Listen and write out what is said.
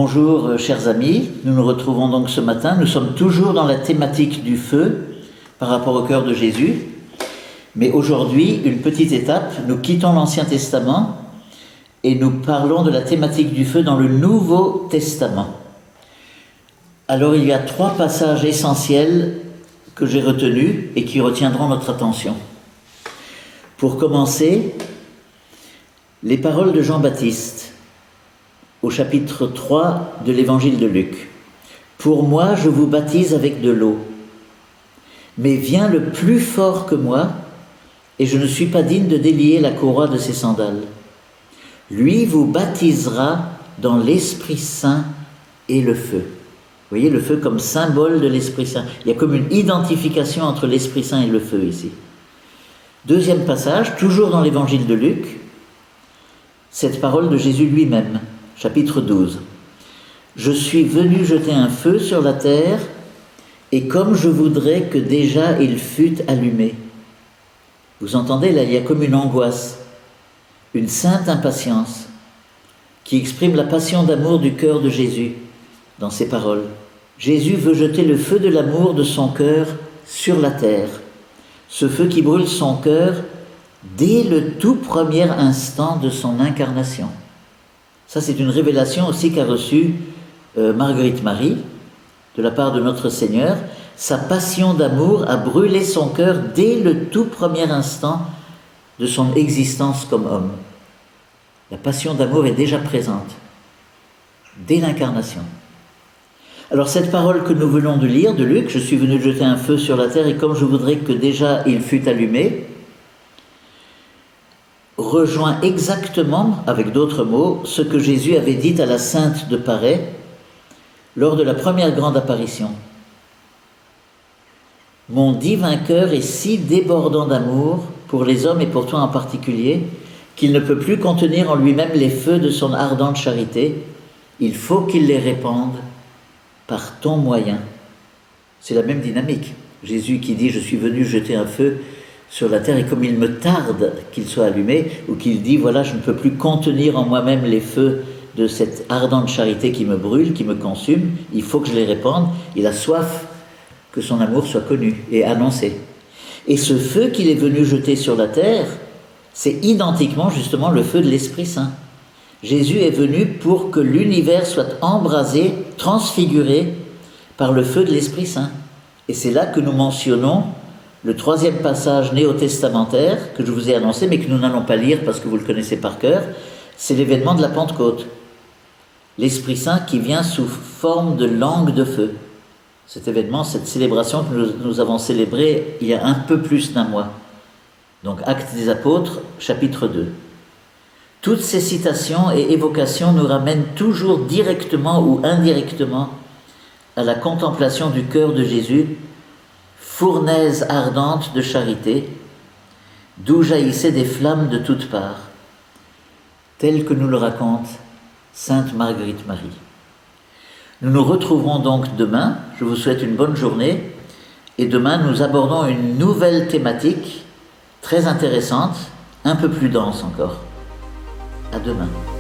Bonjour chers amis, nous nous retrouvons donc ce matin, nous sommes toujours dans la thématique du feu par rapport au cœur de Jésus, mais aujourd'hui, une petite étape, nous quittons l'Ancien Testament et nous parlons de la thématique du feu dans le Nouveau Testament. Alors il y a 3 passages essentiels que j'ai retenus et qui retiendront notre attention. Pour commencer, les paroles de Jean-Baptiste au chapitre 3 de l'évangile de Luc. « Pour moi, je vous baptise avec de l'eau, mais vient le plus fort que moi, et je ne suis pas digne de délier la courroie de ses sandales. Lui vous baptisera dans l'Esprit Saint et le feu. » Vous voyez, le feu comme symbole de l'Esprit Saint. Il y a comme une identification entre l'Esprit Saint et le feu ici. Deuxième passage, toujours dans l'évangile de Luc, cette parole de Jésus lui-même. Chapitre 12. « Je suis venu jeter un feu sur la terre, et comme je voudrais que déjà il fût allumé. » Vous entendez, là, il y a comme une angoisse, une sainte impatience, qui exprime la passion d'amour du cœur de Jésus dans ces paroles. Jésus veut jeter le feu de l'amour de son cœur sur la terre, ce feu qui brûle son cœur dès le tout premier instant de son incarnation. Ça, c'est une révélation aussi qu'a reçue Marguerite Marie, de la part de notre Seigneur. Sa passion d'amour a brûlé son cœur dès le tout premier instant de son existence comme homme. La passion d'amour est déjà présente, dès l'incarnation. Alors cette parole que nous venons de lire, de Luc, « Je suis venu jeter un feu sur la terre, et comme je voudrais que déjà il fût allumé », rejoint exactement, avec d'autres mots, ce que Jésus avait dit à la Sainte de Paray lors de la première grande apparition. « Mon divin cœur est si débordant d'amour pour les hommes et pour toi en particulier qu'il ne peut plus contenir en lui-même les feux de son ardente charité. Il faut qu'il les répande par ton moyen. » C'est la même dynamique. Jésus qui dit « Je suis venu jeter un feu sur la terre, et comme il me tarde qu'il soit allumé », ou qu'il dit « Voilà, je ne peux plus contenir en moi-même les feux de cette ardente charité qui me brûle, qui me consume, il faut que je les répande ». Il a soif que son amour soit connu et annoncé. Et ce feu qu'il est venu jeter sur la terre, c'est identiquement justement le feu de l'Esprit Saint. Jésus est venu pour que l'univers soit embrasé, transfiguré par le feu de l'Esprit Saint. Et c'est là que nous mentionnons le 3e passage néo-testamentaire que je vous ai annoncé, mais que nous n'allons pas lire parce que vous le connaissez par cœur, c'est l'événement de la Pentecôte. L'Esprit Saint qui vient sous forme de langue de feu. Cet événement, cette célébration que nous avons célébrée il y a un peu plus d'1 mois. Donc Actes des Apôtres, chapitre 2. Toutes ces citations et évocations nous ramènent toujours directement ou indirectement à la contemplation du cœur de Jésus, fournaise ardente de charité, d'où jaillissaient des flammes de toutes parts, tel que nous le raconte Sainte Marguerite Marie. Nous nous retrouverons donc demain, je vous souhaite une bonne journée, et demain nous abordons une nouvelle thématique très intéressante, un peu plus dense encore. À demain.